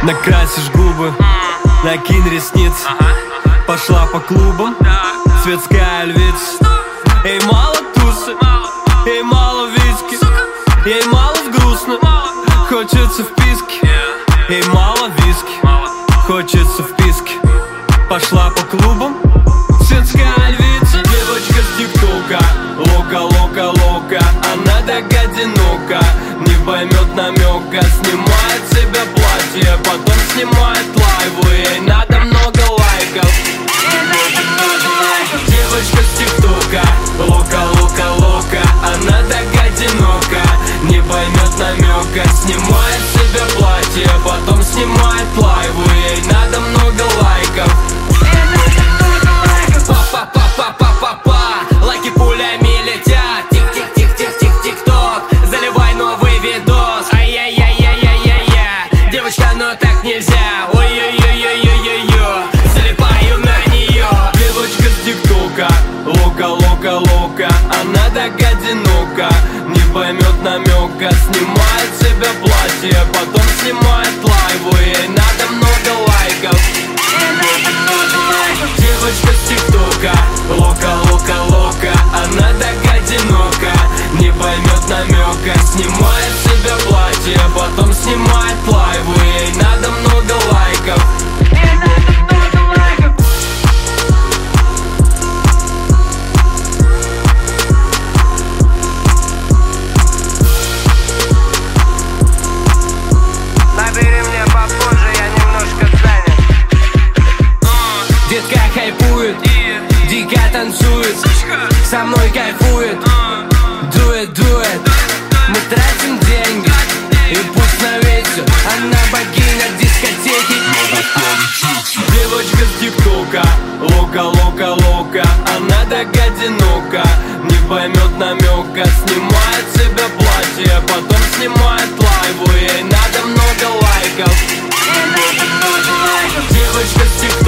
Накрасишь губы, накинь ресницы, пошла по клубам, светская львица. Ей мало тусы, ей мало виски, ей мало грустно, хочется вписки. Ей мало виски, хочется вписки. Пошла по клубам, светская львица. Девочка с тиктока, лока, лока, лока. Она так одинока, не поймет намека. Снимает с себя платье, потом снимает лайву. Ей надо много лайков. Девочка с тиктока, лока, лока, лока. Она так одинока, не поймет намека. Снимает с себя платье, потом снимает лайву. Ей надо много лайков. Па-па-па-па-па-па, лайки пулями летят. Тик-тик-тик-тик-тик-тик-ток, заливай новый видос. Ай-яй-яй-яй-яй-яй-яй. Девочка, но так нельзя. Ой-ой-ой-ой-ой-ой-ой. Залипаю на нее. Девочка с тиктока, лока, лока, лока. Она так одинока, не поймет намека. Снимает с себя платье, потом снимает лайву. Ей надо много лайков. Девочка с тиктока, лока, лока, лока. Она так одинока, не поймет намека. Снимает с себя платье, потом снимает лайву. Ей надо много лайков. Набери мне попозже, я немножко занят. Детка хайпует, дико танцует, со мной кайфует. Дует, дует, мы тратим деньги, и пусть на ветер. Она богиня дискотеки. Девочка с тиктока, лока, лока, лока. Она так одинока, не поймет намека. Снимает с себя платье, потом снимает лайву. Ей надо много лайков. Девочка с тиктока,